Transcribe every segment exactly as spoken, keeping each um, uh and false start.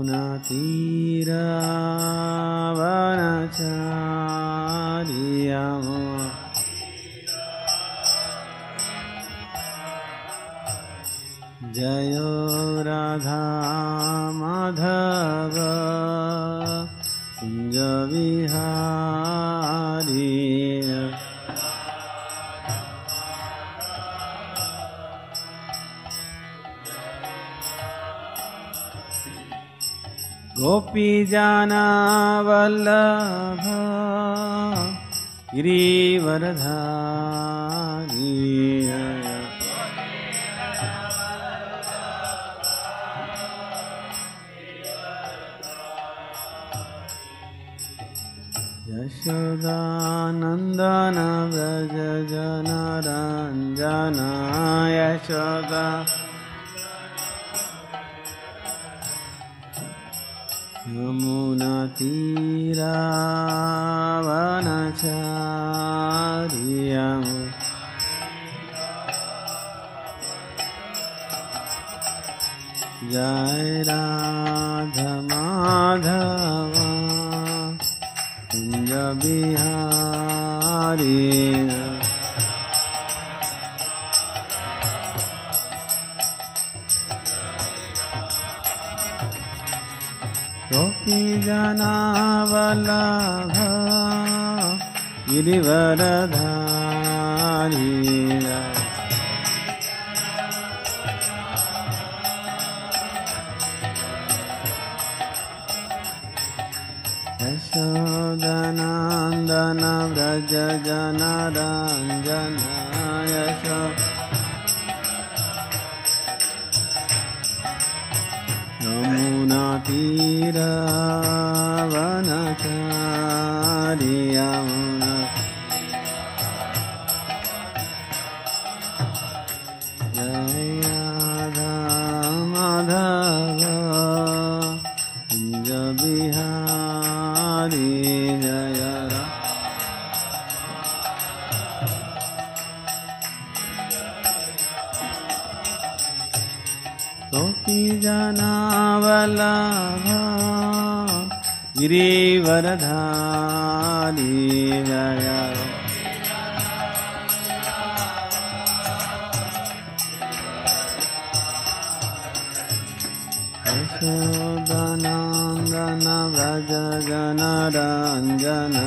यमुनातीरावनचारि जयो राधा माधव कुंज विहारी गोपी जाना वल्लभ गिरिवरधारी यशोदानंदन व्रज जन रंजन यशोदा यमुनातीरावनचारि जय राधा माधव कुंज बिहारी गोपी जना वल्लभ गिरिवरधारी यशोदनंदन व्रज जन रंजन यशो यमुनातीरावनचारि यमुना जय राधा माधव कुंज बिहारी जय गोपी जना वल्लभ गिरिवरधारी जय यशोदानंदन व्रज जन रंजन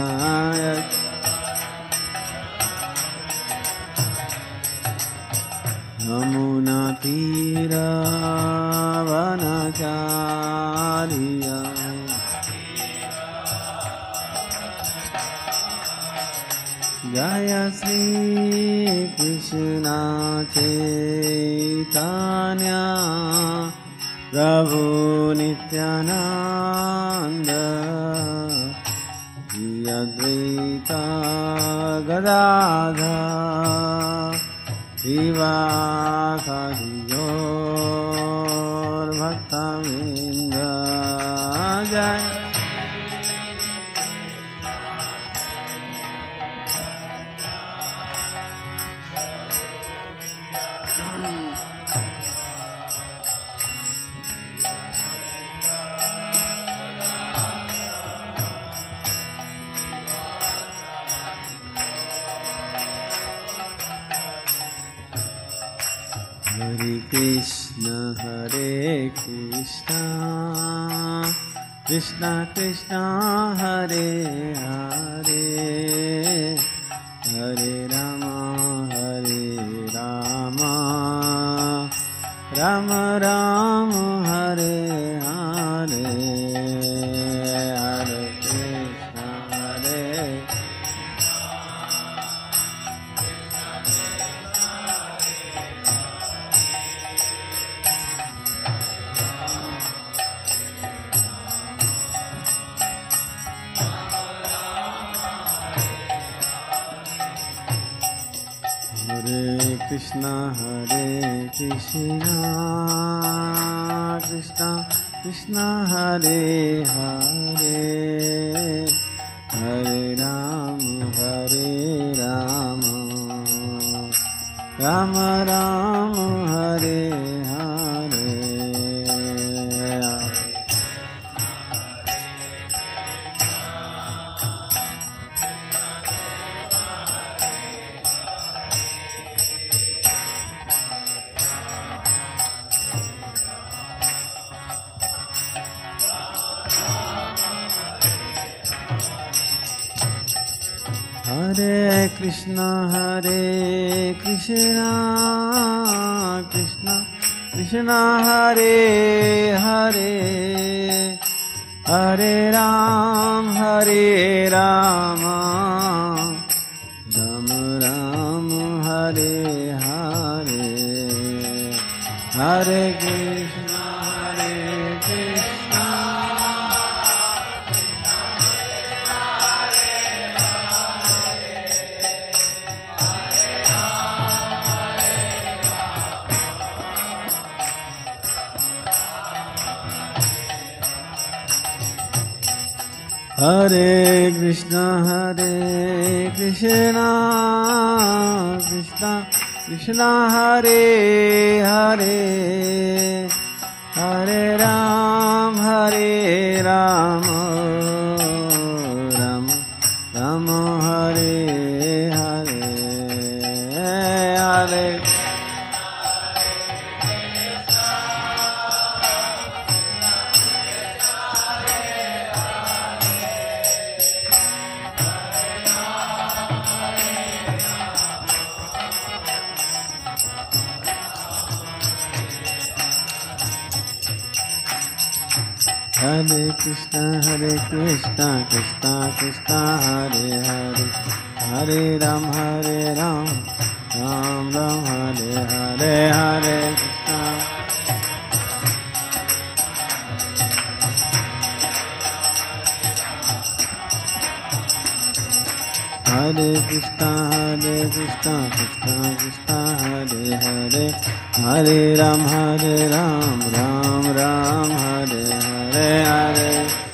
यमुनातीरावनचारि जय श्री कृष्ण चैतन्य प्रभु नित्यानंद श्री अद्वैत गदाधर श्रीवासादि गौर भक्तवृंद जय Hare Krishna, Hare Krishna, Krishna Krishna, Hare Hare, Hare Rama, Hare Rama, Rama Rama, Hare Hare, Hare Krishna, Hare Hare Krishna, Hare Krishna, Krishna Krishna, Hare Hare, Hare Rama, Hare Rama, Rama Rama, Hare Hare, Hare Krishna, Hare Krishna, Krishna Krishna, Hare Hare, Hare Ram, Hare Rama, Ram Ram, Hare Hare, Hare Krishna, Hare Krishna, Hare Krishna, Hare Krishna, Krishna Krishna, Hare Hare, Hare Ram, Hare Rama, Ram Ram, Hare Hare, Hare Hare Krishna, Hare Krishna, Krishna Krishna, Hare Hare, Hare Ram, Hare Ram, Ram Ram, Hare Hare, Hare Krishna. Hare Krishna, Hare Krishna, Krishna Krishna, Hare Hare, Hare Ram, Hare Ram, Ram Ram, Hare Hare, Hare.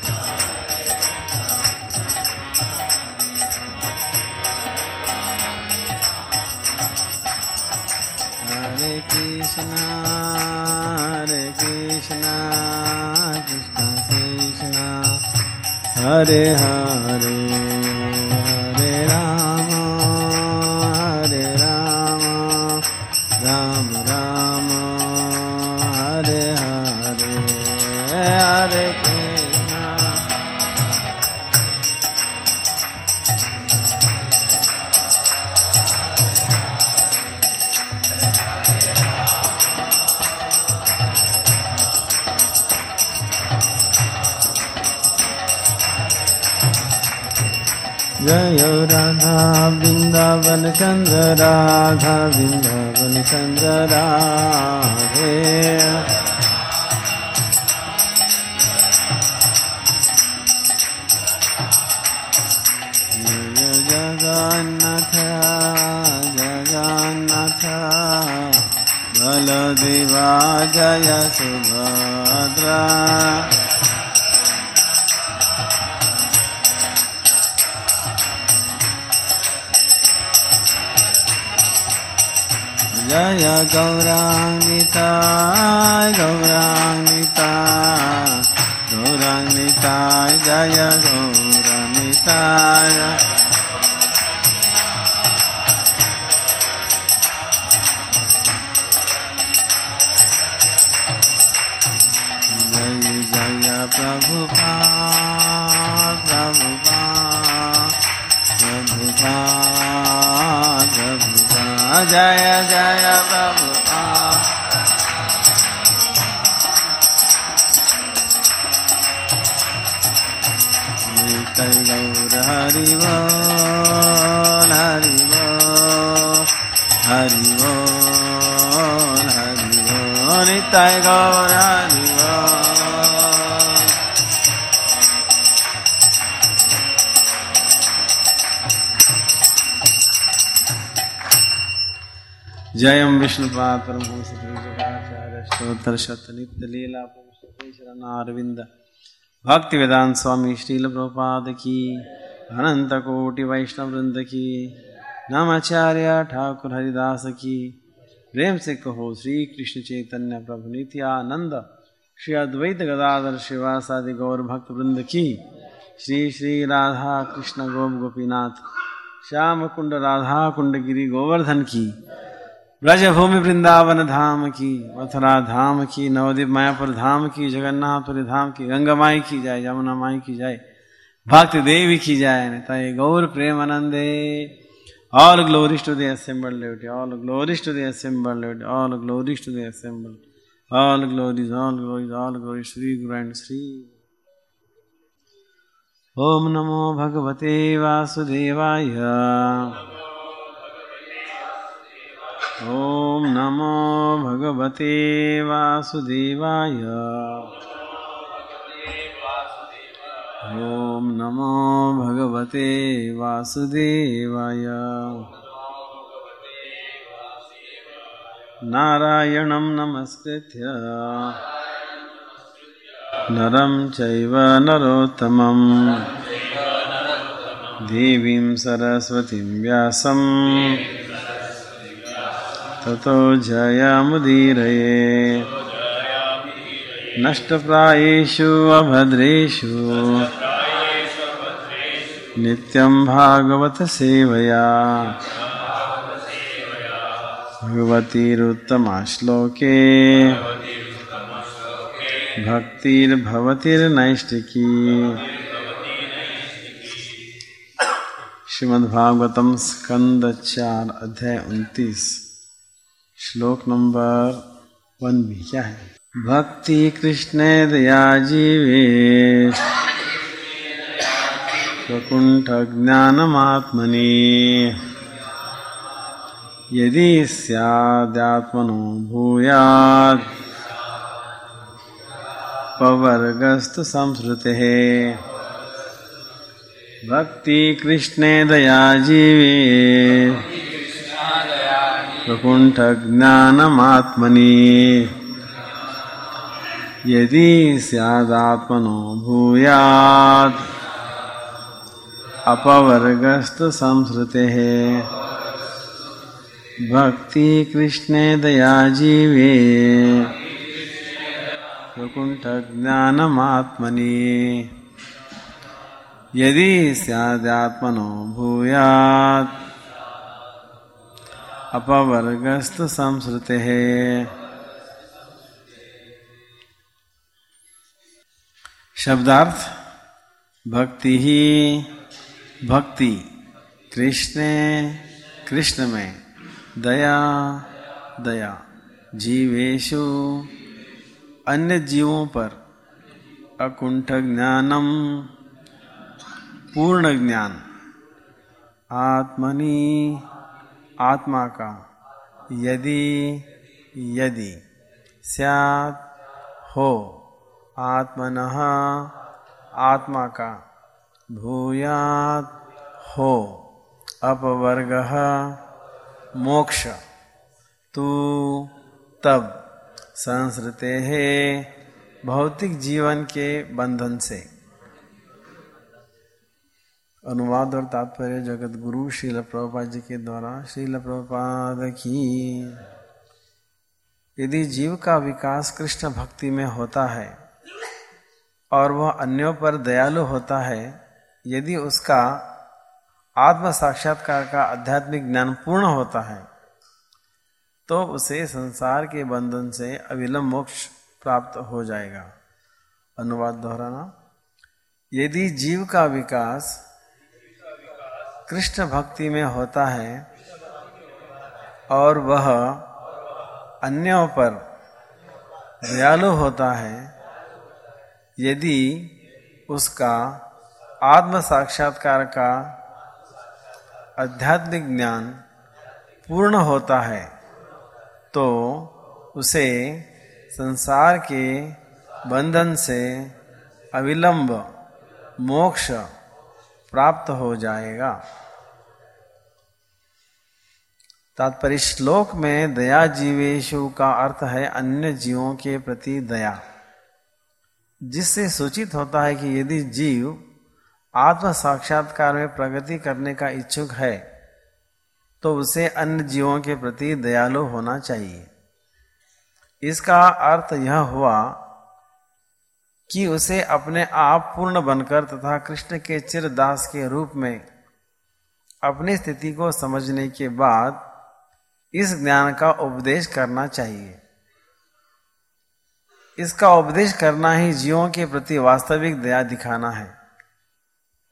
Hare Krishna, Hare Krishna, Krishna Krishna, Hare Hare, Hare Rama, Hare Rama, Ram Rama, Hare Hare, Hare Krishna. Jai Radha Vrindavan Chandra Radha Vrindavan Chandra Radhe. Jai Jagannatha Jagannatha Baladeva Jaya Subhadra. Jaya Gaurangita, Gaurangita, Gaurangita, Jaya Gaurangita. Jaya Jaya Prabhupada, Prabhupada, Prabhupada, Prabhupada, Jaya Jaya Prabhupada. Nitai Gaur Hari Bol, Hari Bol, Hari Bol, Hari Bol, Nitai Gaur Hari Bol. Jayam Vishnupad Paramhans जगदाचार्य स्तोत्र शत नित्य लीला शरणारविंद भक्ति वेदांत स्वामी श्रील प्रभुपाद की अनंत कोटि वैष्णव वृंद की नामाचार्य ठाकुर हरिदास की प्रेम से कहो श्री कृष्ण चैतन्य प्रभु नित्यानंद श्री अद्वैत गदाधर श्रीवासादि गौर भक्त वृंद की श्री श्री राधा कृष्ण गोप गोपीनाथ श्याम कुंड राधा कुंड गिरी गोवर्धन की ब्रजभूमि वृंदावन धाम की मथुरा धाम की नवद्वीप मायापुर धाम की जगन्नाथपुरी धाम की गंगा माई की जाए, यमुना माई की जाए, Bhakti Devi ki jai, Nitai Gaur Premanande. All glories to the assembled devotee, all glories to the assembled devotee, all glories to the assembled. All glories, all glories, all glories, Sri Guru and Sri. Om Namo Bhagavate Vasudevaya. Om Namo Bhagavate Vasudevaya. Om Namo Bhagavate Vasudevaya. Narayanam Namaskritya Naram Chaiva Narottamam Devim Saraswatim Vyasam Tato Jayamudiraye Nashtaprayeshu Abhadreshu Nityam Bhagavata Sevaya Bhagavatir Uttama-shloke Bhaktir Bhavatir Naishtiki. Shrimad Bhagavatam Skanda चार अध्याय उनतीस श्लोक number one भी क्या है? भक्ति कृष्णे दया जीवे स्वकुंठ ज्ञानमात्मनि यदि स्याद्यात्मनो भूयात् पवर्गस्तु संस्रुतेः. भक्ति कृष्णे दया जीवे स्वकुंठ ज्ञानमात्मनि यदि स्यादात्मनो भूयात् अपवर्गस्तु संस्रुतेः. भक्ति कृष्णे दया जीवे स्वकुंठ ज्ञानमात्मनि यदि स्यादात्मनो भूयात् अपवर्गस्तु संस्रुतेः. शब्दार्थ भक्ति ही भक्ति कृष्ण कृष्ण में दया दया जीवेषु अन्य जीवों पर अकुंठ ज्ञानम पूर्ण ज्ञान आत्मनि आत्मा का यदि यदि स्यात् हो आत्मनः आत्मा का भूयात् हो अपवर्गः मोक्ष तू तब संस्कृतेः भौतिक जीवन के बंधन से. अनुवाद और तात्पर्य जगत गुरु श्रील प्रभुपाद जी के द्वारा. श्रील प्रभुपाद की. यदि जीव का विकास कृष्ण भक्ति में होता है और वह अन्यों पर दयालु होता है, यदि उसका आत्म साक्षात्कार का आध्यात्मिक ज्ञान पूर्ण होता है, तो उसे संसार के बंधन से अविलंब मोक्ष प्राप्त हो जाएगा. अनुवाद दोहराना. यदि जीव का विकास कृष्ण भक्ति में होता है और वह अन्यों पर दयालु होता है, यदि उसका आत्म साक्षात्कार का आध्यात्मिक ज्ञान पूर्ण होता है, तो उसे संसार के बंधन से अविलंब मोक्ष प्राप्त हो जाएगा. तात्पर्य. श्लोक में दया जीवेषु का अर्थ है अन्य जीवों के प्रति दया, जिससे सूचित होता है कि यदि जीव आत्म साक्षात्कार में प्रगति करने का इच्छुक है, तो उसे अन्य जीवों के प्रति दयालु होना चाहिए. इसका अर्थ यह हुआ कि उसे अपने आप पूर्ण बनकर तथा कृष्ण के चिरदास के रूप में अपनी स्थिति को समझने के बाद इस ज्ञान का उपदेश करना चाहिए. इसका उपदेश करना ही जीवों के प्रति वास्तविक दया दिखाना है.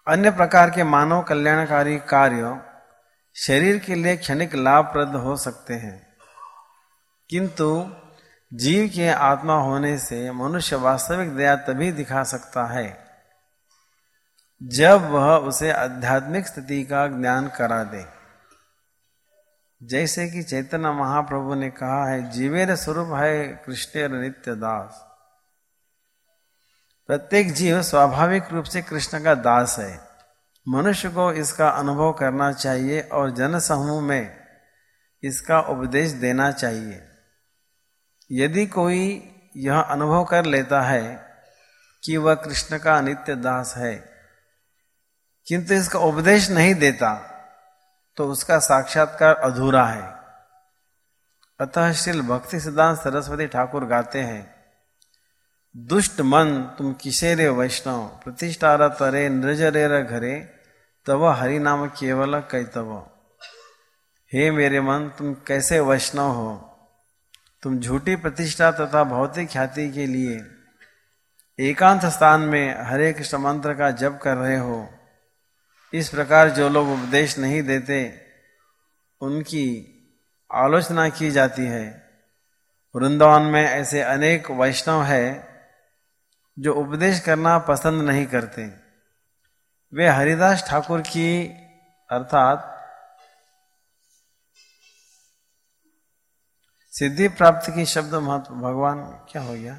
अन्य प्रकार के मानव कल्याणकारी कार्य शरीर के लिए क्षणिक लाभप्रद हो सकते हैं, किंतु जीव के आत्मा होने से मनुष्य वास्तविक दया तभी दिखा सकता है जब वह उसे आध्यात्मिक स्थिति का ज्ञान करा दे। जैसे कि चैतन्य महाप्रभु ने कहा है, जीवेर स्वरूप है कृष्णेर नित्य दास। प्रत्येक जीव स्वाभाविक रूप से कृष्ण का दास है। मनुष्य को इसका अनुभव करना चाहिए और जनसमूह में इसका उपदेश देना चाहिए। यदि कोई यह अनुभव कर लेता है कि वह कृष्ण का नित्य दास है, किंतु इसका उपदेश नहीं देता, तो उसका साक्षात्कार अधूरा है। अतः श्रील भक्ति सिद्धांत सरस्वती ठाकुर गाते हैं, दुष्ट मन तुम किसेरे वैष्णव, प्रतिष्ठार तरे नृजरेर घरे, तव हरि नाम केवल कैतव। हे मेरे मन, तुम कैसे वैष्णव हो, तुम झूठी प्रतिष्ठा तथा भौतिक ख्याति के लिए एकांत स्थान में हरे कृष्ण मंत्र का जप कर रहे हो। इस प्रकार जो लोग उपदेश नहीं देते, उनकी आलोचना की जाती है। वृंदावन में ऐसे अनेक वैष्णव हैं जो उपदेश करना पसंद नहीं करते। वे हरिदास ठाकुर की अर्थात सिद्धि प्राप्ति की शब्द महत्व भगवान क्या हो गया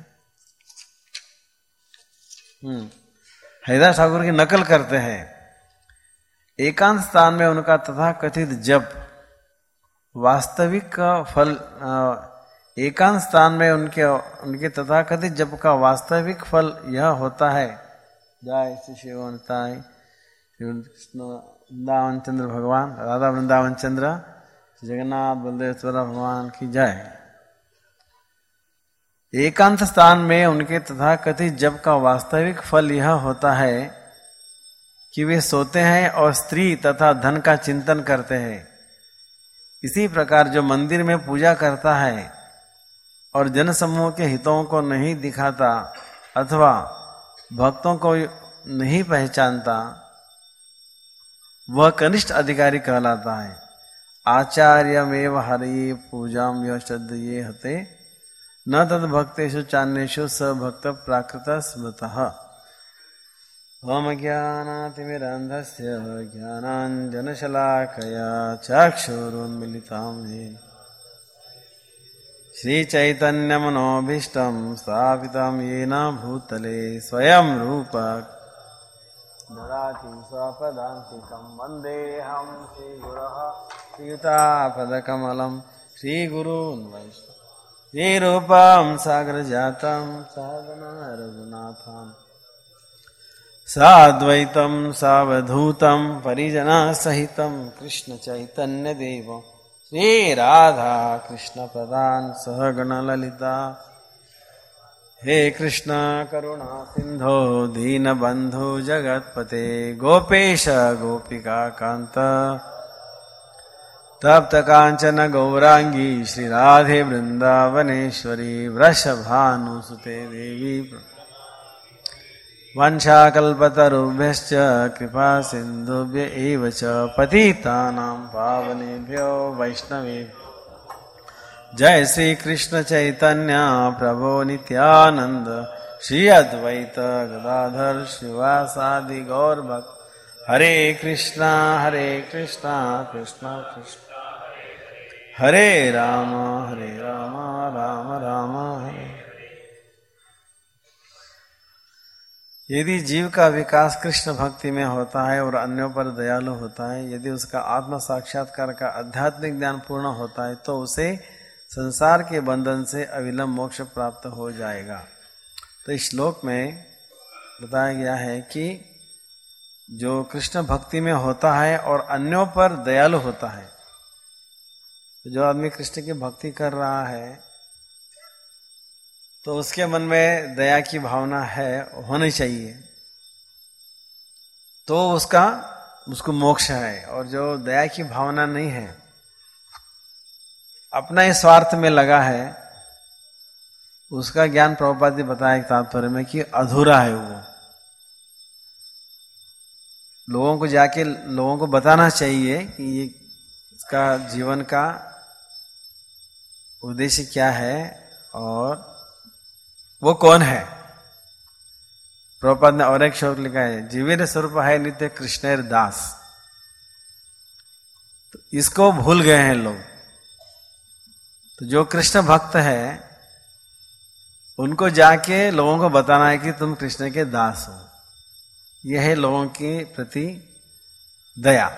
हम्म हरिदास ठाकुर की नकल करते हैं। एकांत स्थान में उनका तथा कथित जप वास्तविक फल, एकांत स्थान में उनके उनके तथा कथित जप का वास्तविक फल यह होता है। जय श्री शिवनताय कृष्ण वृंदावन चंद्र भगवान, राधा वृंदावन चंद्र, जगन्नाथ बलदेव भगवान की जय। एकांत स्थान में उनके तथा कथित जप का वास्तविक फल यह होता है कि वे सोते हैं और स्त्री तथा धन का चिंतन करते हैं। इसी प्रकार जो मंदिर में पूजा करता है और जनसमूह के हितों को नहीं दिखाता अथवा भक्तों को नहीं पहचानता, वह कनिष्ठ अधिकारी कहलाता है। आचार्यमेव हरि पूजाम यो श्रद्धये हते, न तद भक्तेषु चान्येषु स भक्त प्राकृत स्मृतः। ओम ज्ञानातिमिरान्धस्य ज्ञानाञ्जनशलाकया चक्षुरुन्मीलितं येन श्रीचैतन्यमनोभीष्टं स्थापितं येन भूतले स्वयं रूप ददाति स्वपदान्तिकं वन्देऽहं श्रीगुरः श्रीयुतापदकमलं श्रीगुरून् वैष्णव श्रीरूपं सागरजातं सहगना रघुनाथान् साद्वैतं सावधूतं परिजनसहितं कृष्ण चैतन्य देव श्री राधा कृष्ण प्रदान सहगण ललिता। हे कृष्ण करुणा सिंधो दीनबंधु जगतपते गोपेश गोपिका कांत तप्त कांचन गौरांगी श्री राधे वृंदावनेश्वरी वृषभानुसुते देवी वंशाकल्पतरुभ्यश्च कृपा सिन्धुभ्य एव च पतितानां पावनेभ्यो वैष्णवेभ्यो जय श्री कृष्ण चैतन्य प्रभो नित्यानंद श्री अद्वैत गदाधर श्रीवासादि गौर भक्त हरे कृष्णा हरे कृष्णा कृष्णा कृष्णा हरे राम हरे राम राम राम हरे। यदि जीव का विकास कृष्ण भक्ति में होता है और अन्यों पर दयालु होता है, यदि उसका आत्म साक्षात्कार का आध्यात्मिक ज्ञान पूर्ण होता है, तो उसे संसार के बंधन से अविलंब मोक्ष प्राप्त हो जाएगा। तो इस श्लोक में बताया गया है कि जो कृष्ण भक्ति में होता है और अन्यों पर दयालु होता है, जो आदमी कृष्ण की भक्ति कर रहा है तो उसके मन में दया की भावना है, होनी चाहिए, तो उसका उसको मोक्ष है। और जो दया की भावना नहीं है, अपना ही स्वार्थ में लगा है, उसका ज्ञान प्रभुपाद जी बताया तात्पर्य में कि अधूरा है वो। लोगों को जाके लोगों को बताना चाहिए कि ये इसका जीवन का उद्देश्य क्या है और वो कौन है। प्रभुपाद ने और एक श्लोक लिखा है, जीवेर स्वरूप है नित्य कृष्णेर दास। तो इसको भूल गए हैं लोग। तो जो कृष्ण भक्त है उनको जाके लोगों को बताना है कि तुम कृष्ण के दास हो। यह है लोगों के प्रति दया।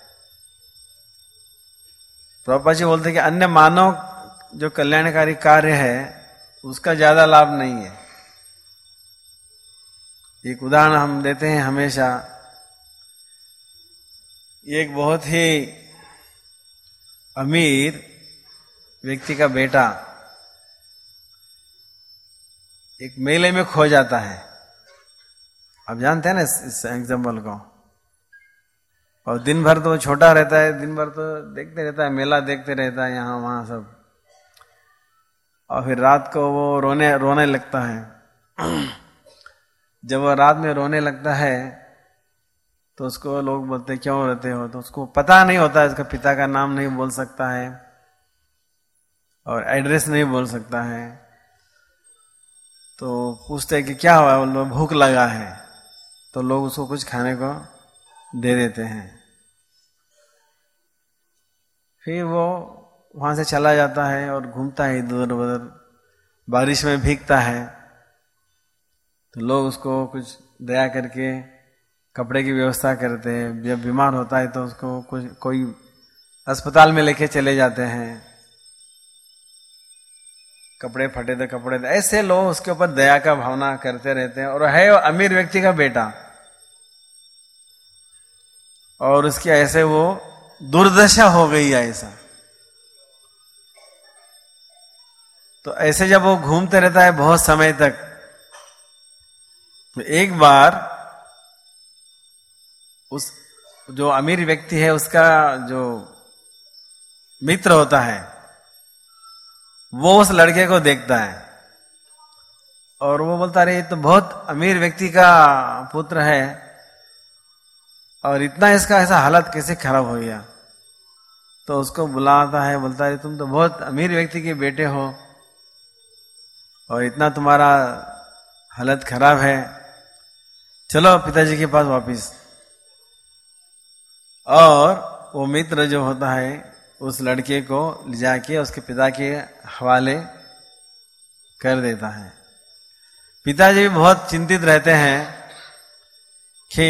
प्रभुपाद जी बोलते हैं कि अन्य मानव जो कल्याणकारी कार्य है उसका ज्यादा लाभ नहीं है। एक उदाहरण हम देते हैं हमेशा। एक बहुत ही अमीर व्यक्ति का बेटा एक मेले में खो जाता है। आप जानते हैं ना इस एग्जाम्पल को। और दिन भर तो छोटा रहता है, दिन भर तो देखते रहता है, मेला देखते रहता है यहाँ वहां सब। और फिर रात को वो रोने रोने लगता है। जब वो रात में रोने लगता है तो उसको लोग बोलते क्यों रोते हो, तो उसको पता नहीं होता है, इसका पिता का नाम नहीं बोल सकता है और एड्रेस नहीं बोल सकता है। तो पूछते हैं कि क्या हुआ, बोलो भूख लगा है। तो लोग उसको कुछ खाने को दे देते हैं। फिर वो वहां से चला जाता है और घूमता है इधर उधर, बारिश में भीगता है। तो लोग उसको कुछ दया करके कपड़े की व्यवस्था करते हैं। जब बीमार होता है तो उसको कुछ कोई अस्पताल में लेके चले जाते हैं। कपड़े फटे तो कपड़े दे, ऐसे लोग उसके ऊपर दया का भावना करते रहते हैं। और है वो अमीर व्यक्ति का बेटा और उसकी ऐसे वो दुर्दशा हो गई है ऐसा। तो ऐसे जब वो घूमते रहता है बहुत समय तक, तो एक बार उस जो अमीर व्यक्ति है उसका जो मित्र होता है वो उस लड़के को देखता है और वो बोलता है ये तो बहुत अमीर व्यक्ति का पुत्र है और इतना इसका ऐसा हालत कैसे खराब हो गया। तो उसको बुलाता है, बोलता है तुम तो बहुत अमीर व्यक्ति के बेटे हो और इतना तुम्हारा हालत खराब है, चलो पिताजी के पास वापिस। और वो मित्र जो होता है उस लड़के को ले जाके उसके पिता के हवाले कर देता है। पिताजी भी बहुत चिंतित रहते हैं कि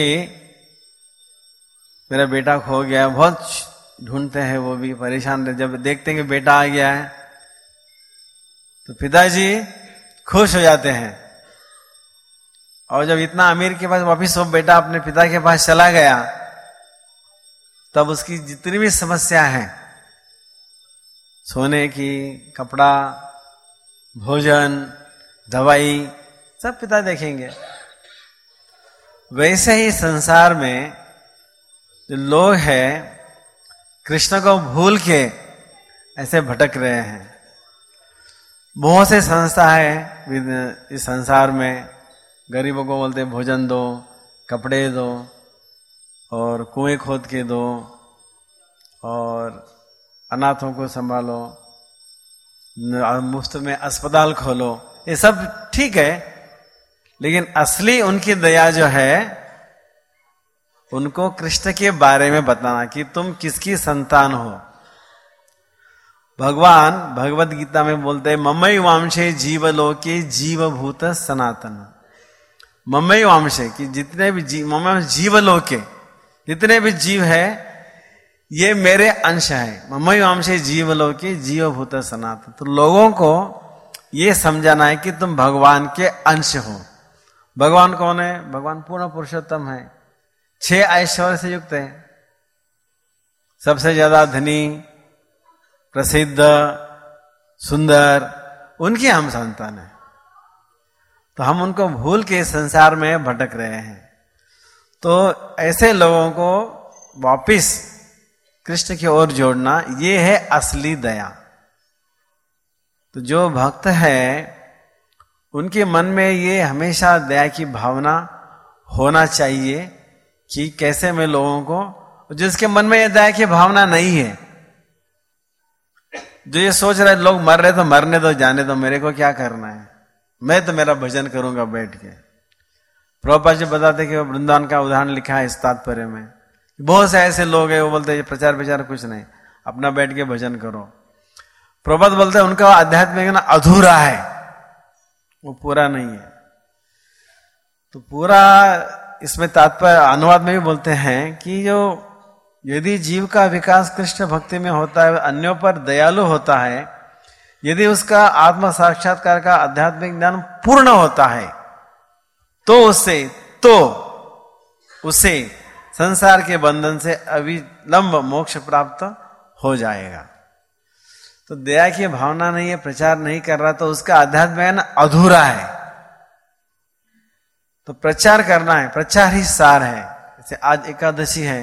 मेरा बेटा खो गया, बहुत ढूंढते हैं, वो भी परेशान रहते। जब देखते हैं कि बेटा आ गया है तो पिताजी खुश हो जाते हैं। और जब इतना अमीर के पास वापिस वो बेटा अपने पिता के पास चला गया तब उसकी जितनी भी समस्या है, सोने की, कपड़ा, भोजन, दवाई, सब पिता देखेंगे। वैसे ही संसार में जो लोग हैं कृष्ण को भूल के ऐसे भटक रहे हैं। बहुत से संस्था है इस संसार में, गरीबों को बोलते भोजन दो, कपड़े दो और कुएं खोद के दो और अनाथों को संभालो, मुफ्त में अस्पताल खोलो। ये सब ठीक है, लेकिन असली उनकी दया जो है उनको कृष्ण के बारे में बताना कि तुम किसकी संतान हो। भगवान भगवत गीता में बोलते हैं ममई वांशे जीवलोके जीवभूत सनातन। ममई वांशे कि जितने भी जीव, ममई जीवलोके जितने भी जीव है ये मेरे अंश है। ममई वांशे जीवलोके जीवभूत सनातन। तो लोगों को ये समझाना है कि तुम भगवान के अंश हो। भगवान कौन है? भगवान पूर्ण पुरुषोत्तम है, छह ऐश्वर्य से युक्त है, सबसे ज्यादा धनी, प्रसिद्ध, सुंदर, उनकी हम संतान है। तो हम उनको भूल के संसार में भटक रहे हैं। तो ऐसे लोगों को वापिस कृष्ण की ओर जोड़ना, ये है असली दया। तो जो भक्त है उनके मन में ये हमेशा दया की भावना होना चाहिए कि कैसे मैं लोगों को, जिसके मन में यह दया की भावना नहीं है, जो ये सोच रहे लोग मर रहे तो मरने दो, जाने दो, मेरे को क्या करना है, मैं तो मेरा भजन करूंगा बैठ के। प्रभुपाद जी बताते कि वो वृंदावन का उदाहरण लिखा है इस तात्पर्य में। बहुत से ऐसे लोग हैं वो बोलते हैं प्रचार प्रचार कुछ नहीं, अपना बैठ के भजन करो। प्रभुपाद बोलते हैं उनका आध्यात्मिक ना अधूरा है, वो पूरा नहीं है। तो पूरा इसमें तात्पर्य अनुवाद में भी बोलते हैं कि जो यदि जीव का विकास कृष्ण भक्ति में होता है, अन्यों पर दयालु होता है, यदि उसका आत्म साक्षात्कार का आध्यात्मिक ज्ञान पूर्ण होता है, तो उससे तो उसे संसार के बंधन से अविलंब मोक्ष प्राप्त हो जाएगा। तो दया की भावना नहीं है, प्रचार नहीं कर रहा, तो उसका आध्यात्मिक ज्ञान अधूरा है। तो प्रचार करना है, प्रचार ही सार है। जैसे आज एकादशी है,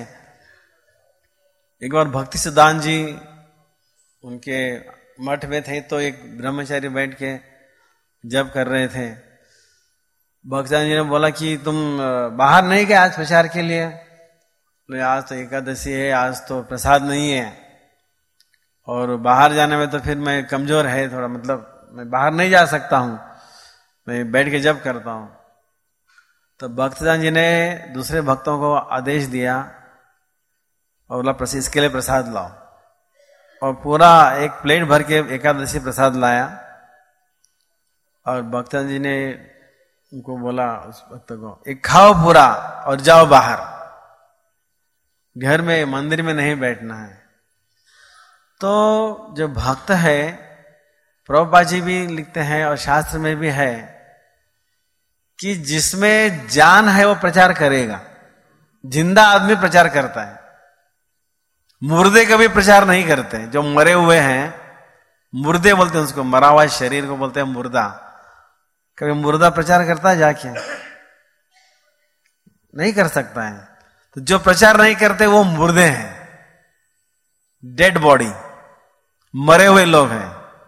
एक बार भक्ति सिद्धांत जी उनके मठ में थे, तो एक ब्रह्मचारी बैठ के जप कर रहे थे। भक्तजान जी ने बोला कि तुम बाहर नहीं गए आज प्रचार के लिए? बोले आज तो एकादशी है, आज तो प्रसाद नहीं है, और बाहर जाने में तो फिर मैं कमजोर है थोड़ा, मतलब मैं बाहर नहीं जा सकता हूं, मैं बैठ के जप करता हूं। तो भक्तजान जी ने दूसरे भक्तों को आदेश दिया और बोला प्रसाद, इसके लिए प्रसाद लाओ, और पूरा एक प्लेट भर के एकादशी प्रसाद लाया। और भक्तजान जी ने उनको बोला, उस भक्त को, एक खाओ पूरा और जाओ बाहर, घर में मंदिर में नहीं बैठना है। तो जो भक्त है, प्रभुपाद जी भी लिखते हैं और शास्त्र में भी है कि जिसमें जान है वो प्रचार करेगा। जिंदा आदमी प्रचार करता है, मुर्दे कभी प्रचार नहीं करते। जो मरे हुए हैं, मुर्दे बोलते हैं उसको, मरा हुआ शरीर को बोलते हैं मुर्दा। कभी मुर्दा प्रचार करता है जाके? नहीं कर सकता है। तो जो प्रचार नहीं करते वो मुर्दे हैं, डेड बॉडी, मरे हुए लोग हैं।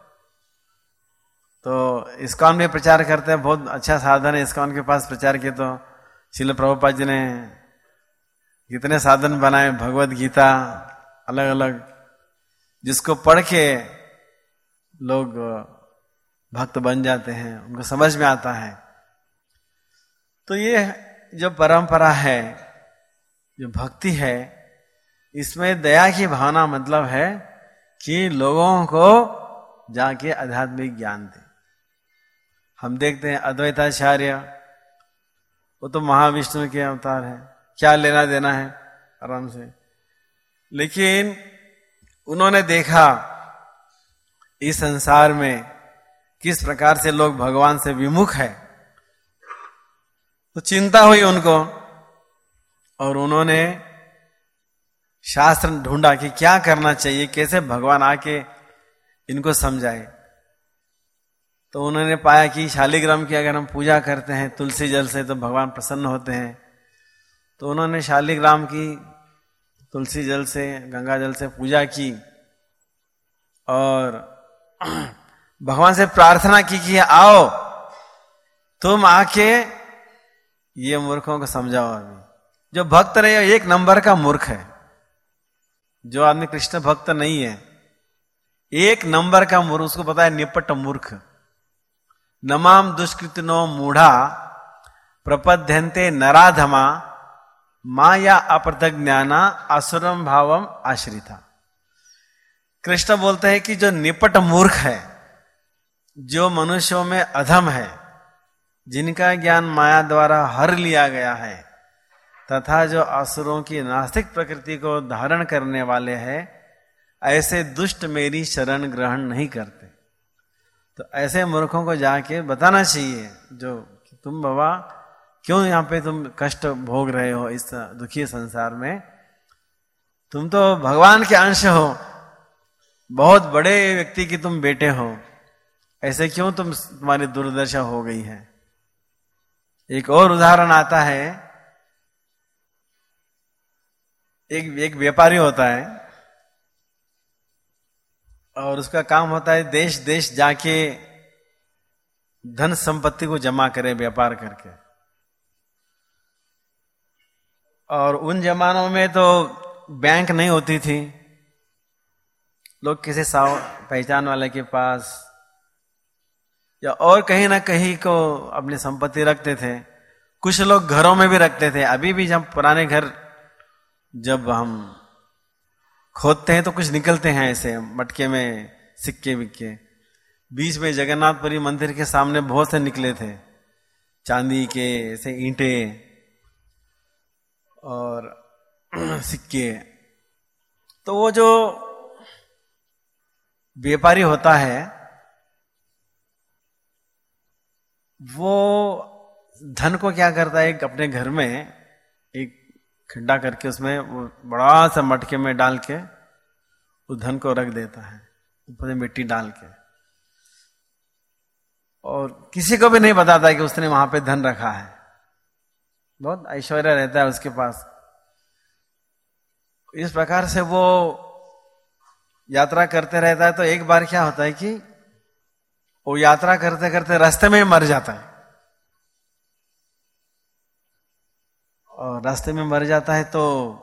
तो इस्कॉन में प्रचार करते हैं, बहुत अच्छा साधन है इस्कॉन के पास प्रचार के। तो श्रील प्रभुपाद जी ने कितने साधन बनाए, भगवत गीता अलग अलग, जिसको पढ़ के लोग भक्त बन जाते हैं, उनको समझ में आता है। तो ये जो परंपरा है, जो भक्ति है, इसमें दया की भावना मतलब है कि लोगों को जाके आध्यात्मिक ज्ञान दे। हम देखते हैं अद्वैताचार्य, वो तो महाविष्णु के अवतार है, क्या लेना देना है आराम से। लेकिन उन्होंने देखा इस संसार में किस प्रकार से लोग भगवान से विमुख है, तो चिंता हुई उनको, और उन्होंने शास्त्र ढूंढा कि क्या करना चाहिए, कैसे भगवान आके इनको समझाए। तो उन्होंने पाया कि शालिग्राम की अगर हम पूजा करते हैं तुलसी जल से तो भगवान प्रसन्न होते हैं। तो उन्होंने शालिग्राम की तुलसी जल से, गंगा जल से पूजा की और भगवान से प्रार्थना की कि आओ तुम आके ये मूर्खों को समझाओ। अभी जो भक्त नहीं, एक नंबर का मूर्ख है। जो आदमी कृष्ण भक्त नहीं है, एक नंबर का मूर्ख, उसको पता है निपट मूर्ख। नमाम दुष्कृतिनो मूढ़ा प्रपद्यन्ते नराधमा माया अपृथक ज्ञाना असुरम भावम आश्रिता। कृष्ण बोलते हैं कि जो निपट मूर्ख है, जो मनुष्यों में अधम है, जिनका ज्ञान माया द्वारा हर लिया गया है, तथा जो असुरों की नास्तिक प्रकृति को धारण करने वाले हैं, ऐसे दुष्ट मेरी शरण ग्रहण नहीं करते। तो ऐसे मूर्खों को जाके बताना चाहिए, जो तुम बाबा क्यों यहाँ पे तुम कष्ट भोग रहे हो इस दुखी संसार में, तुम तो भगवान के अंश हो, बहुत बड़े व्यक्ति की तुम बेटे हो, ऐसे क्यों तुम तुम्हारी दुर्दशा हो गई है। एक और उदाहरण आता है, एक एक व्यापारी होता है और उसका काम होता है देश देश जाके धन संपत्ति को जमा करे व्यापार करके। और उन जमानों में तो बैंक नहीं होती थी, लोग किसी साव पहचान वाले के पास या और कहीं ना कहीं को अपनी संपत्ति रखते थे। कुछ लोग घरों में भी रखते थे। अभी भी जब पुराने घर जब हम खोदते हैं तो कुछ निकलते हैं ऐसे मटके में सिक्के विक्के। बीच में जगन्नाथपुरी मंदिर के सामने बहुत से निकले थे, चांदी के ऐसे ईंटे और सिक्के। तो वो जो व्यापारी होता है वो धन को क्या करता है, एक अपने घर में एक खड्डा करके उसमें वो बड़ा सा मटके में डाल के उस धन को रख देता है, ऊपर से मिट्टी डाल के, और किसी को भी नहीं बताता है कि उसने वहां पे धन रखा है। बहुत ऐश्वर्य रहता है उसके पास। इस प्रकार से वो यात्रा करते रहता है। तो एक बार क्या होता है कि वो यात्रा करते करते रास्ते में मर जाता है, और रास्ते में मर जाता है तो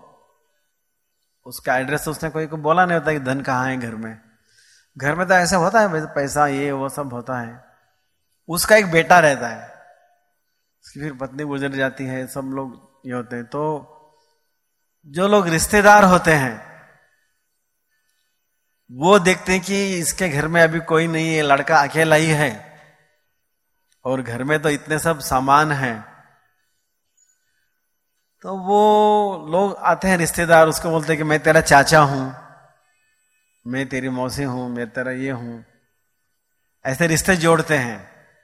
उसका एड्रेस उसने कोई को बोला नहीं होता कि धन कहाँ है घर में। घर में तो ऐसा होता है पैसा ये वो सब होता है। उसका एक बेटा रहता है, उसकी फिर पत्नी गुजर जाती है, सब लोग ये होते हैं। तो जो लोग रिश्तेदार होते हैं वो देखते हैं कि इसके घर में अभी कोई नहीं है, लड़का अकेला ही है और घर में तो इतने सब सामान हैं। तो वो लोग आते हैं रिश्तेदार, उसको बोलते हैं कि मैं तेरा चाचा हूं, मैं तेरी मौसी हूं, मैं तेरा ये हूं। ऐसे रिश्ते जोड़ते हैं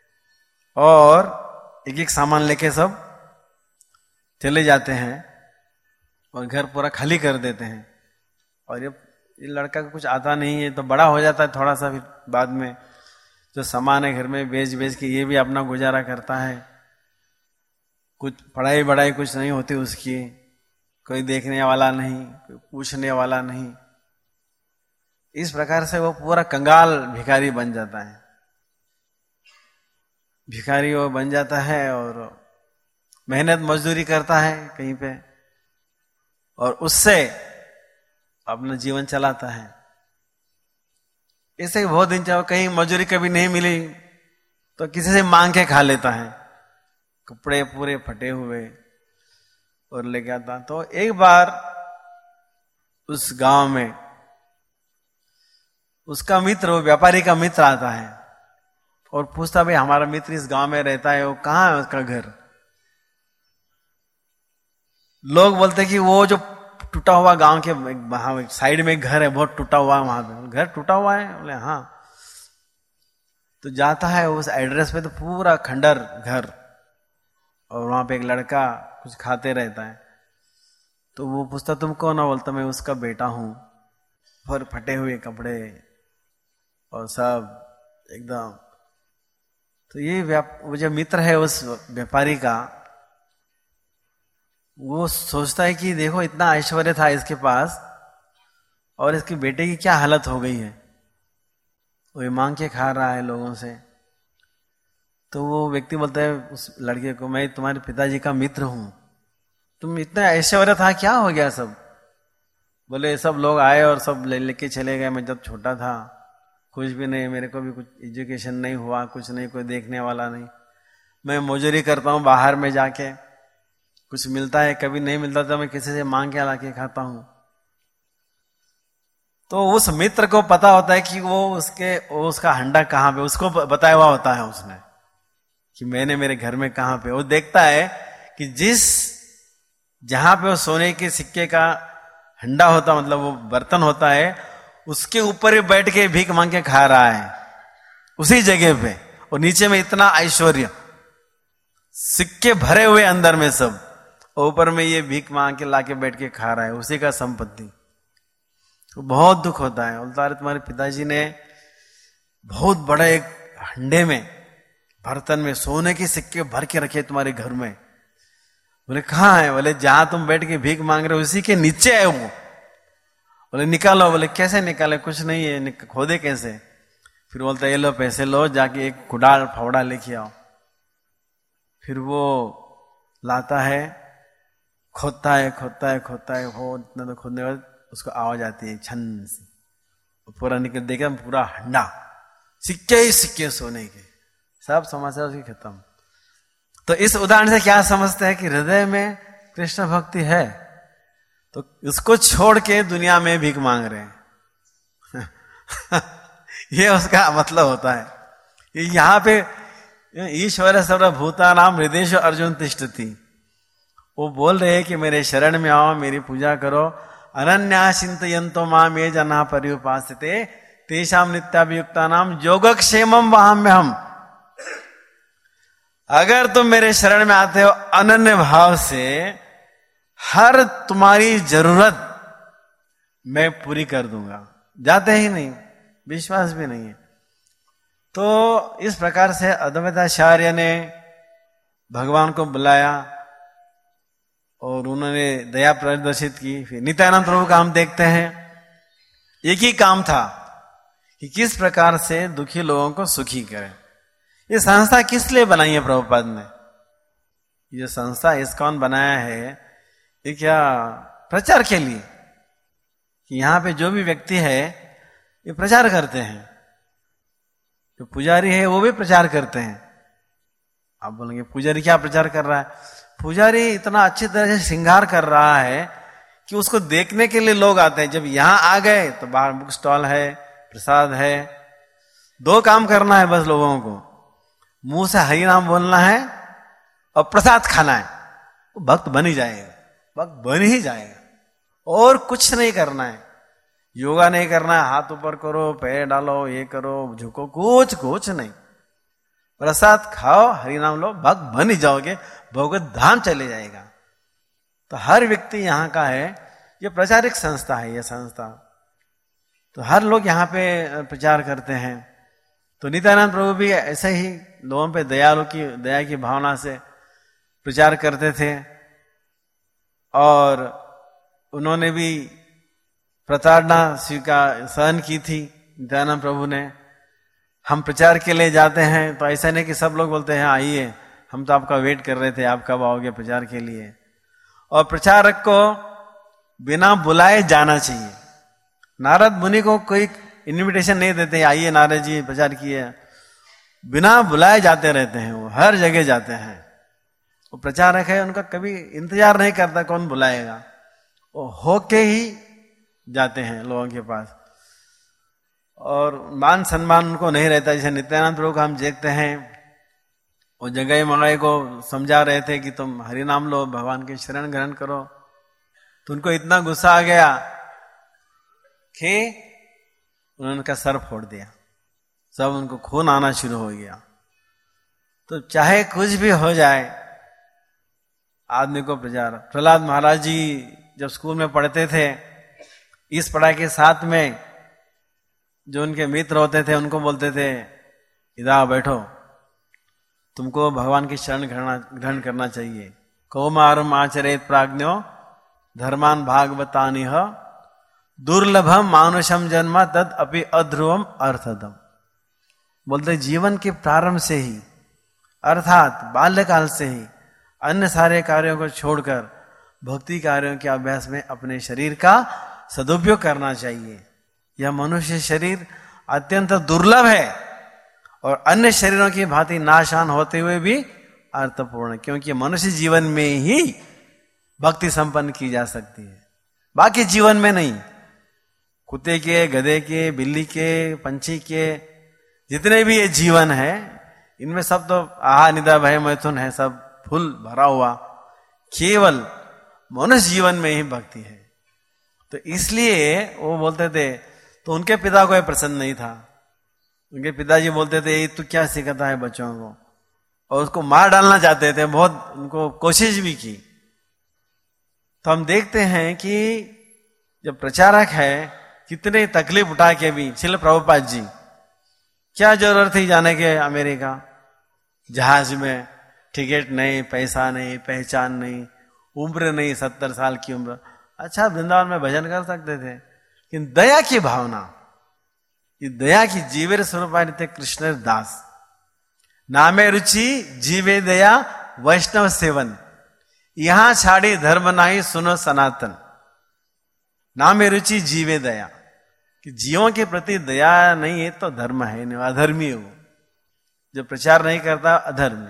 और एक एक सामान लेके सब चले जाते हैं और घर पूरा खाली कर देते हैं। और ये ये लड़का को कुछ आता नहीं है तो बड़ा हो जाता है थोड़ा सा, फिर बाद में जो सामान है घर में बेच बेच के ये भी अपना गुजारा करता है। कुछ पढ़ाई बढ़ाई कुछ नहीं होती उसकी, कोई देखने वाला नहीं, कोई पूछने वाला नहीं। इस प्रकार से वो पूरा कंगाल भिखारी बन जाता है। भिखारी वो बन जाता है और मेहनत मजदूरी करता है कहीं पे और उससे अपना जीवन चलाता है। ऐसे ही बहुत दिन चाहे कहीं मजदूरी कभी नहीं मिली तो किसी से मांग के खा लेता है, कपड़े पूरे फटे हुए और लेके आता। तो एक बार उस गांव में उसका मित्र, वो व्यापारी का मित्र आता है और पूछता भाई हमारा मित्र इस गांव में रहता है, वो कहाँ है उसका घर। लोग बोलते कि वो जो टूटा हुआ गांव के वहां साइड में एक घर है, बहुत टूटा हुआ है, वहां पे घर टूटा हुआ है। बोले हाँ। तो जाता है उस एड्रेस पे तो पूरा खंडर घर, और वहां पे एक लड़का कुछ खाते रहता है। तो वो पूछता तुम कौन हो? बोलता मैं उसका बेटा हूं। और फटे हुए कपड़े और सब एकदम। तो ये वो जो मित्र है उस व्यापारी का, वो सोचता है कि देखो इतना ऐश्वर्य था इसके पास और इसके बेटे की क्या हालत हो गई है, वो मांग के खा रहा है लोगों से। तो वो व्यक्ति बोलता है उस लड़के को मैं तुम्हारे पिताजी का मित्र हूं, तुम इतना ऐश्वर्य था क्या हो गया सब? बोले सब लोग आए और सब ले लेके चले गए। मैं जब छोटा था कुछ भी नहीं, मेरे को भी कुछ एजुकेशन नहीं हुआ, कुछ नहीं, कोई देखने वाला नहीं। मैं मजदूरी करता हूँ बाहर में जाके, कुछ मिलता है कभी नहीं मिलता तो मैं किसी से मांग के ला के खाता हूं। तो उस मित्र को पता होता है कि वो उसके वो उसका हंडा कहाँ पे, उसको बताया हुआ होता है उसने कि मैंने मेरे घर में कहाँ पे। वो देखता है कि जिस जहां पे वो सोने के सिक्के का हंडा होता, मतलब वो बर्तन होता है, उसके ऊपर ही बैठ के भीख मांग के खा रहा है उसी जगह पे। और नीचे में इतना ऐश्वर्य, सिक्के भरे हुए अंदर में सब, ऊपर में ये भीख मांग के लाके बैठ के खा रहा है, उसी का संपत्ति। तो बहुत दुख होता है। बोलता है तुम्हारे पिताजी ने बहुत बड़े एक हंडे में, बर्तन में सोने के सिक्के भर के रखे तुम्हारे घर में। बोले कहाँ है? बोले जहां तुम बैठ के भीख मांग रहे हो उसी के नीचे है वो। बोले निकालो। बोले कैसे निकाले? कुछ नहीं है, खोदे कैसे? फिर बोलता ये लो पैसे लो, जाके एक कुडाल फावड़ा लेके आओ। फिर वो लाता है, खोदता है खोदता है खोदता है, वो इतना तो खोदने के बाद उसको आवाज आती है छन से, पूरा निकल देगा पूरा हंडा, सिक्के ही सिक्के सोने के, सब समस्या उसकी खत्म। तो इस उदाहरण से क्या समझते हैं कि हृदय में कृष्ण भक्ति है तो उसको छोड़ के दुनिया में भीख मांग रहे हैं ये उसका मतलब होता है कि यहाँ पे ईश्वर सर्वभूता नाम हृदय अर्जुन तिष्ठति, वो बोल रहे हैं कि मेरे शरण में आओ, मेरी पूजा करो। अनन्या चिंतयन्तो माम ये जना पर्युपासते तेषाम नित्याभियुक्ता नाम योगक्षेमम वहाम्यहम्। अगर तुम मेरे शरण में आते हो अनन्य भाव से, हर तुम्हारी जरूरत मैं पूरी कर दूंगा। जाते ही नहीं, विश्वास भी नहीं है। तो इस प्रकार से अद्वैताचार्य ने भगवान को बुलाया और उन्होंने दया प्रदर्शित की। फिर नित्यानंद प्रभु का हम देखते हैं, एक ही काम था कि किस प्रकार से दुखी लोगों को सुखी करें। ये संस्था किस लिए बनाई है प्रभुपाद ने? ये संस्था इस्कॉन बनाया है ये क्या प्रचार के लिए, कि यहाँ पे जो भी व्यक्ति है ये प्रचार करते हैं, जो पुजारी है वो भी प्रचार करते हैं। आप बोलेंगे पुजारी क्या प्रचार कर रहा है? पुजारी इतना अच्छी तरह से श्रृंगार कर रहा है कि उसको देखने के लिए लोग आते हैं। जब यहां आ गए तो बाहर बुक स्टॉल है, प्रसाद है, दो काम करना है बस लोगों को, मुंह से हरि नाम बोलना है और प्रसाद खाना है, वो भक्त बन ही जाएगा, भक्त बन ही जाएगा। और कुछ नहीं करना है, योगा नहीं करना है, हाथ ऊपर करो, पैर डालो, ये करो, झुको, कुछ कुछ नहीं, प्रसाद खाओ, हरि नाम लो, भक्त बन ही जाओगे, भगवत धाम चले जाएगा। तो हर व्यक्ति यहाँ का है, ये प्रचारिक संस्था है ये संस्था, तो हर लोग यहाँ पे प्रचार करते हैं। तो नित्यानंद प्रभु भी ऐसे ही लोगों पे दयालु की दया की भावना से प्रचार करते थे और उन्होंने भी प्रताड़ना स्वीकार सहन की थी। नित्यानंद प्रभु ने, हम प्रचार के लिए जाते हैं तो ऐसा नहीं कि सब लोग बोलते हैं आइए, हम तो आपका वेट कर रहे थे, आप कब आओगे प्रचार के लिए। और प्रचारक को बिना बुलाए जाना चाहिए। नारद मुनि को कोई इनविटेशन नहीं देते, आइए नारद जी प्रचार किए, बिना बुलाए जाते रहते हैं, वो हर जगह जाते हैं। वो प्रचारक है, उनका कभी इंतजार नहीं करता कौन बुलाएगा, वो होके ही जाते हैं लोगों के पास। और मान सम्मान उनको नहीं रहता। जैसे नित्यानंद प्रभु को हम देखते हैं, वो जगह मगाई को समझा रहे थे कि तुम हरि नाम लो, भगवान के शरण ग्रहण करो, तो उनको इतना गुस्सा आ गया कि उन्होंने उनका सर फोड़ दिया, सब उनको खून आना शुरू हो गया। तो चाहे कुछ भी हो जाए आदमी को प्रचार। प्रहलाद महाराज जी जब स्कूल में पढ़ते थे, इस पढ़ाई के साथ में जो उनके मित्र होते थे उनको बोलते थे इधर बैठो, तुमको भगवान की शरण ग्रहण करना चाहिए। कौमारम आचरेत प्राज्ञो धर्मान भागवतानिह दुर्लभम मानुषम जन्म तद अपि अध्रुवम अर्थदम। बोलते जीवन के प्रारंभ से ही, अर्थात बाल्यकाल से ही अन्य सारे कार्यों को छोड़कर भक्ति कार्यों के अभ्यास में अपने शरीर का सदुपयोग करना चाहिए। यह मनुष्य शरीर अत्यंत दुर्लभ है और अन्य शरीरों की भांति नाशान होते हुए भी अर्थपूर्ण, क्योंकि मनुष्य जीवन में ही भक्ति संपन्न की जा सकती है, बाकी जीवन में नहीं। कुत्ते के, गधे के, बिल्ली के, पंछी के, जितने भी ये जीवन है इनमें सब तो आहा निद्रा भय मैथुन है, सब फुल भरा हुआ, केवल मनुष्य जीवन में ही भक्ति है। तो इसलिए वो बोलते थे, तो उनके पिता को यह प्रसन्न नहीं था। उनके पिताजी बोलते थे ये तू क्या सिखाता है बच्चों को, और उसको मार डालना चाहते थे, बहुत उनको कोशिश भी की। तो हम देखते हैं कि जब प्रचारक है कितने तकलीफ उठा के भी, श्रील प्रभुपाद जी क्या जरूरत थी जाने के अमेरिका, जहाज में टिकट नहीं, पैसा नहीं, पहचान नहीं, उम्र नहीं, सत्तर साल की उम्र। अच्छा वृंदावन में भजन कर सकते थे, लेकिन दया की भावना, ये दया की जीवेर स्वरूप थे कृष्ण दास। नामे रुचि जीवे दया वैष्णव सेवन, यहां छाड़ी धर्म नाही सुनो सनातन, ना में रुचि जीवे दया। कि जीवों के प्रति दया नहीं है तो धर्म है नहीं, अधर्मी है वो। जो प्रचार नहीं करता अधर्मी।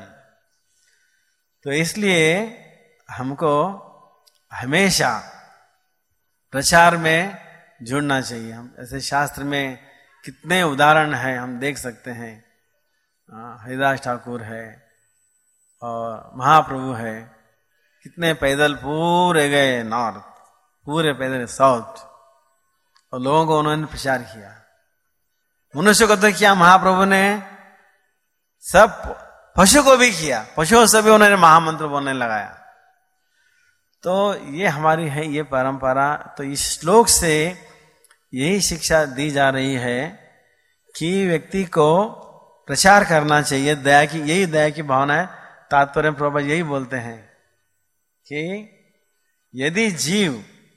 तो इसलिए हमको हमेशा प्रचार में जुड़ना चाहिए। हम ऐसे शास्त्र में कितने उदाहरण हैं हम देख सकते हैं। हरिदास ठाकुर है और महाप्रभु है, कितने पैदल पूरे गए नॉर्थ, पूरे पैदल साउथ, और लोगों को उन्होंने प्रचार किया। मनुष्य को तो किया, महाप्रभु ने सब पशु को भी किया, पशुओं से भी उन्होंने महामंत्र बोलने लगाया। तो ये हमारी है ये परंपरा। तो इस श्लोक से यही शिक्षा दी जा रही है कि व्यक्ति को प्रचार करना चाहिए दया की। यही दया की भावना है। तात्पर्य प्रभु यही बोलते हैं कि यदि जीव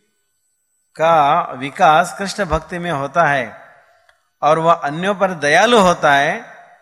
का विकास कृष्ण भक्ति में होता है और वह अन्यों पर दयालु होता है,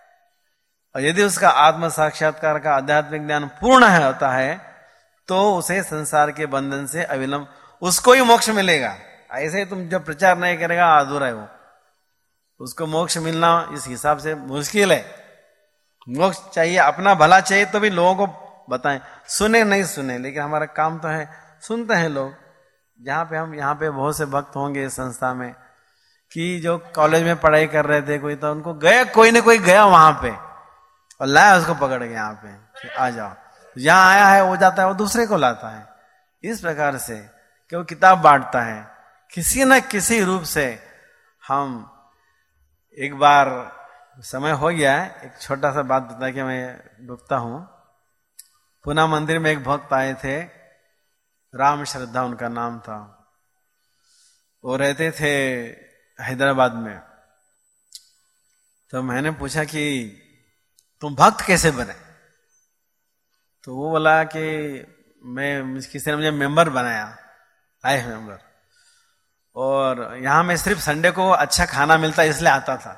और यदि उसका आत्म साक्षात्कार का आध्यात्मिक ज्ञान पूर्ण है होता है, तो उसे संसार के बंधन से अविलंब उसको ही मोक्ष मिलेगा। ऐसे तुम जब प्रचार नहीं करेगा अधूरा है वो, उसको मोक्ष मिलना इस हिसाब से मुश्किल है। मोक्ष चाहिए, अपना भला चाहिए तो भी लोगों को बताएं। सुने नहीं सुने, लेकिन हमारा काम तो है, सुनते हैं लोग। जहाँ पे हम यहाँ पे बहुत से भक्त होंगे इस संस्था में कि जो कॉलेज में पढ़ाई कर रहे थे कोई, तो उनको गया, कोई ना कोई गया वहां पे और लाया उसको पकड़ के यहाँ पे कि आ जाओ। जहाँ आया है वो जाता है, वो दूसरे को लाता है। इस प्रकार से कि वो किताब बांटता है। किसी न किसी रूप से हम, एक बार समय हो गया है, एक छोटा सा बात बता के मैं रुकता हूं। पुना मंदिर में एक भक्त आए थे, राम श्रद्धा उनका नाम था। वो रहते थे हैदराबाद में। तो मैंने पूछा कि तुम भक्त कैसे बने? तो वो बोला कि मैं, किसी ने मुझे मेंबर बनाया, आए मेंबर, और यहां में सिर्फ संडे को अच्छा खाना मिलता इसलिए आता था।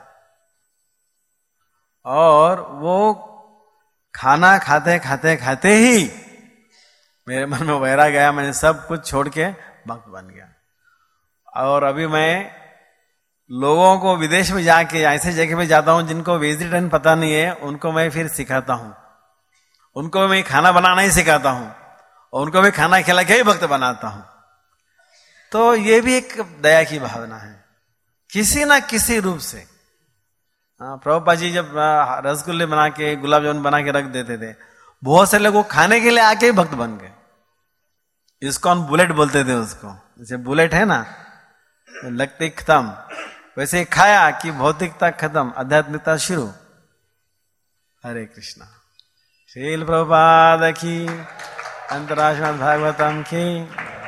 और वो खाना खाते खाते खाते ही मेरे मन में वैराग्य आया, मैंने सब कुछ छोड़ के भक्त बन गया। और अभी मैं लोगों को विदेश में जाके ऐसे जगह पे जाता हूं जिनको वेजिटेरियन पता नहीं है, उनको मैं फिर सिखाता हूं, उनको मैं खाना बनाना ही सिखाता हूं और उनको मैं खाना खिला के ही भक्त बनाता हूं। तो ये भी एक दया की भावना है, किसी ना किसी रूप से। प्रभुपाद जी जब रसगुल्ले बना के, गुलाब जामुन बना के रख देते थे, बहुत से लोग वो खाने के लिए आके ही भक्त बन गए। इसको हम बुलेट बोलते थे उसको, जैसे बुलेट है ना, लगते खत्म, वैसे खाया कि भौतिकता खत्म, आध्यात्मिकता शुरू। हरे कृष्णा। श्रील प्रभुपाद की, अंतराश्रम भागवतम की।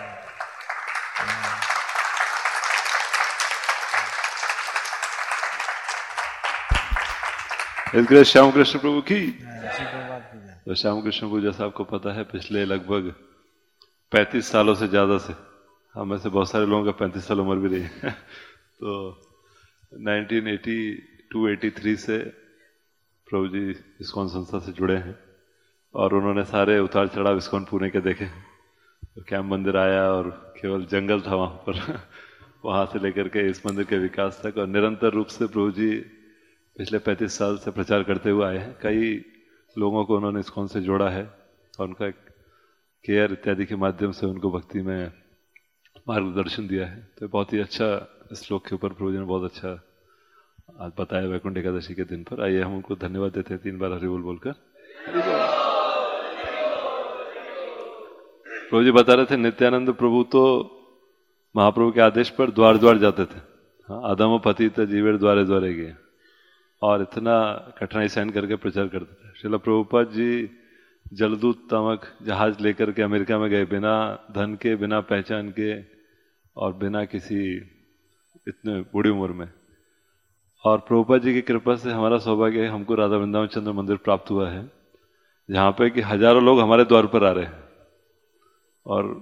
इसके श्याम कृष्ण प्रभु की। तो श्याम कृष्ण प्रभु जैसा आपको पता है, पिछले लगभग पैंतीस सालों से ज्यादा से, हमें से बहुत सारे लोगों का पैंतीस साल उम्र भी रही है तो nineteen eighty two eighty three से प्रभु जी इस्कॉन संस्था से जुड़े हैं और उन्होंने सारे उतार चढ़ाव इस्कॉन पुणे के देखे। तो कैंप मंदिर आया और केवल जंगल था वहां पर वहां से लेकर के इस मंदिर के विकास तक, और निरंतर रूप से प्रभु जी पिछले पैंतीस साल से प्रचार करते हुए आए हैं। कई लोगों को उन्होंने इस्कॉन से जोड़ा है और उनका केयर इत्यादि के माध्यम से उनको भक्ति में मार्गदर्शन दिया है। तो बहुत ही अच्छा श्लोक के ऊपर प्रभु जी ने बहुत अच्छा आज बताया वैकुंठ एकादशी के दिन पर। आइए हम उनको धन्यवाद देते हैं तीन बार हरि बोल बोलकर। प्रभु जी बता रहे थे, नित्यानंद प्रभु तो महाप्रभु के आदेश पर द्वार द्वार जाते थे। हाँ, आदम पतित जीवेर द्वारे द्वारे गए और इतना कठिनाई सहन करके प्रचार करते थे। श्रील प्रभुपाद जी जलदूत नामक जहाज लेकर के अमेरिका में गए, बिना धन के, बिना पहचान के और बिना किसी इतने बूढ़ी उम्र में। और प्रभुपाद जी की कृपा से हमारा सौभाग्य है, हमको राधा वृंदावन चंद्र मंदिर प्राप्त हुआ है, जहाँ पे कि हजारों लोग हमारे द्वार पर आ रहे हैं। और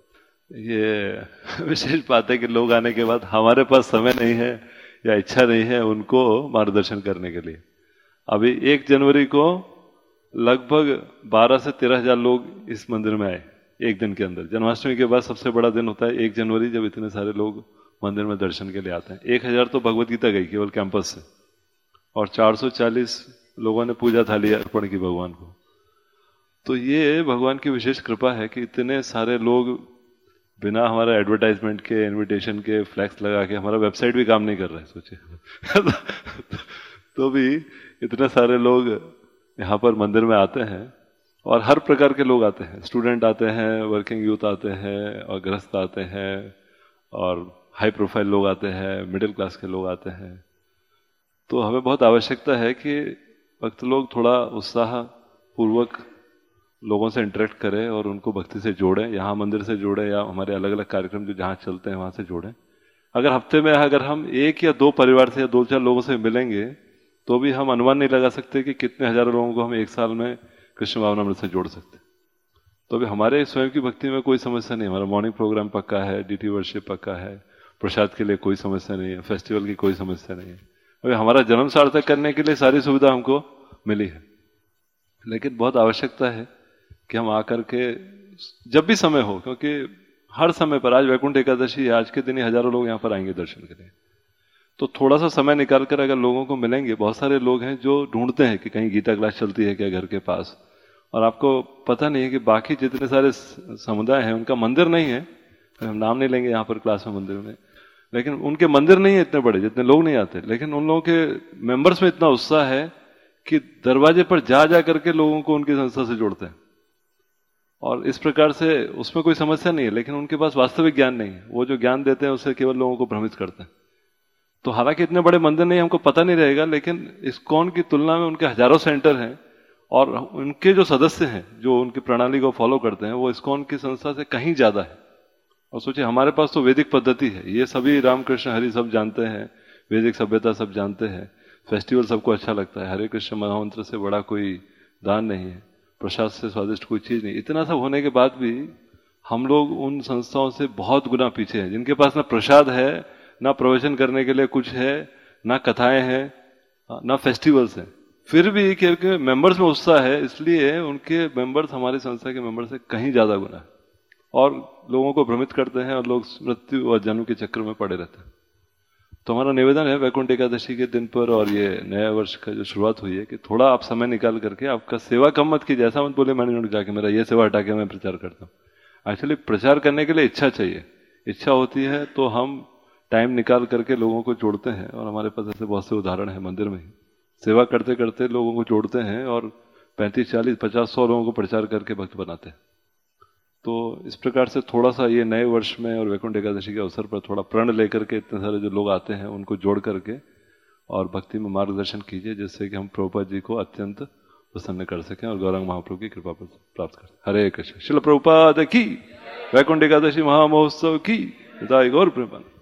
ये विशेष बात है कि लोग आने के बाद हमारे पास समय नहीं है या इच्छा नहीं है उनको मार्गदर्शन करने के लिए। अभी एक जनवरी को लगभग बारह से तेरह हजार लोग इस मंदिर में आए एक दिन के अंदर। जन्माष्टमी के बाद सबसे बड़ा दिन होता है एक जनवरी, जब इतने सारे लोग मंदिर में दर्शन के लिए आते हैं। एक हजार तो भगवत गीता गई केवल कैंपस से, और चार सौ चालीस लोगों ने पूजा थाली अर्पण की भगवान को। तो ये भगवान की विशेष कृपा है कि इतने सारे लोग बिना हमारा एडवर्टाइजमेंट के, इनविटेशन के, फ्लैक्स लगा के, हमारा वेबसाइट भी काम नहीं कर रहा है सोचिए तो भी इतने सारे लोग यहाँ पर मंदिर में आते हैं, और हर प्रकार के लोग आते हैं। स्टूडेंट आते हैं, वर्किंग यूथ आते हैं, और गृहस्थ आते हैं, और हाई प्रोफाइल लोग आते हैं, मिडिल क्लास के लोग आते हैं। तो हमें बहुत आवश्यकता है कि भक्त लोग थोड़ा उत्साह पूर्वक लोगों से इंटरेक्ट करें और उनको भक्ति से जोड़ें, यहाँ मंदिर से जोड़ें या हमारे अलग अलग कार्यक्रम जो जहाँ चलते हैं वहाँ से जोड़ें। अगर हफ्ते में अगर हम एक या दो परिवार से या दो चार लोगों से मिलेंगे तो भी हम अनुमान नहीं लगा सकते कि कितने हजारों लोगों को हम एक साल में कृष्ण भावनामृत से जोड़ सकते। तो अभी हमारे स्वयं की भक्ति में कोई समस्या नहीं। हमारा मॉर्निंग प्रोग्राम पक्का है, डीटी वर्शिप पक्का है, प्रसाद के लिए कोई समस्या नहीं है, फेस्टिवल की कोई समस्या नहीं है। अभी हमारा जन्म सार्थक करने के लिए सारी सुविधा हमको मिली है, लेकिन बहुत आवश्यकता है कि हम आकर के जब भी समय हो, क्योंकि हर समय पर, आज वैकुंठ एकादशी है, आज के दिन ही हजारों लोग यहाँ पर आएंगे दर्शन के लिए। तो थोड़ा सा समय निकाल कर अगर लोगों को मिलेंगे, बहुत सारे लोग हैं जो ढूंढते हैं कि कहीं गीता क्लास चलती है क्या घर के पास, और आपको पता नहीं है कि बाकी जितने सारे समुदाय हैं उनका मंदिर नहीं है, हम नाम नहीं लेंगे यहाँ पर क्लास में मंदिर में, लेकिन उनके मंदिर नहीं है इतने बड़े, जितने लोग नहीं आते, लेकिन उन लोगों के मेंबर्स में इतना उत्साह है कि दरवाजे पर जा जा करके लोगों को उनकी संस्था से जोड़ते हैं। और इस प्रकार से उसमें कोई समस्या नहीं है, लेकिन उनके पास वास्तविक ज्ञान नहीं है। वो जो ज्ञान देते हैं उससे केवल लोगों को भ्रमित करते हैं। तो हालांकि इतने बड़े मंदिर नहीं, हमको पता नहीं रहेगा, लेकिन इस्कॉन की तुलना में उनके हजारों सेंटर हैं, और उनके जो सदस्य हैं जो उनकी प्रणाली को फॉलो करते हैं वो इस्कॉन की संस्था से कहीं ज्यादा है। और सोचिए हमारे पास तो वैदिक पद्धति है, ये सभी रामकृष्ण हरि सब जानते हैं, वैदिक सभ्यता सब जानते हैं, फेस्टिवल सबको अच्छा लगता है, हरे कृष्ण महामंत्र से बड़ा कोई दान नहीं है, प्रसाद से स्वादिष्ट कोई चीज नहीं। इतना सब होने के बाद भी हम लोग उन संस्थाओं से बहुत गुना पीछे हैं, जिनके पास ना प्रसाद है, ना प्रवचन करने के लिए कुछ है, ना कथाएं हैं, ना फेस्टिवल्स हैं। फिर भी क्योंकि मेंबर्स में उत्साह है, इसलिए उनके मेंबर्स हमारी संस्था के मेंबर्स से कहीं ज्यादा गुना है, और लोगों को भ्रमित करते हैं, और लोग मृत्यु और जन्म के चक्र में पड़े रहते हैं। तो हमारा निवेदन है वैकुंठ एकादशी के दिन पर, और ये नया वर्ष का जो शुरुआत हुई है, कि थोड़ा आप समय निकाल करके आपका सेवा कम मत कीजिए। ऐसा मत बोले मैंने जाके मेरा ये सेवा हटा के मैं प्रचार करता हूँ। एक्चुअली प्रचार करने के लिए इच्छा चाहिए, इच्छा होती है तो हम टाइम निकाल करके लोगों को जोड़ते हैं, और हमारे पास ऐसे बहुत से उदाहरण है मंदिर में ही। सेवा करते करते लोगों को जोड़ते हैं, और पैंतीस चालीस पचास सौ लोगों को प्रचार करके भक्त बनाते हैं। तो इस प्रकार से थोड़ा सा ये नए वर्ष में और वैकुंठ एकादशी के अवसर पर थोड़ा प्रण लेकर के इतने सारे जो लोग आते हैं उनको जोड़ करके और भक्ति में मार्गदर्शन कीजिए, जिससे कि हम प्रभुपाद जी को अत्यंत प्रसन्न कर सकें और गौरांग महाप्रभु की कृपा प्राप्त कर सकें। हरे कृष्ण। श्रील प्रभुपाद की, वैकुंठ एकादशी महामहोत्सव की, गौर प्रेम।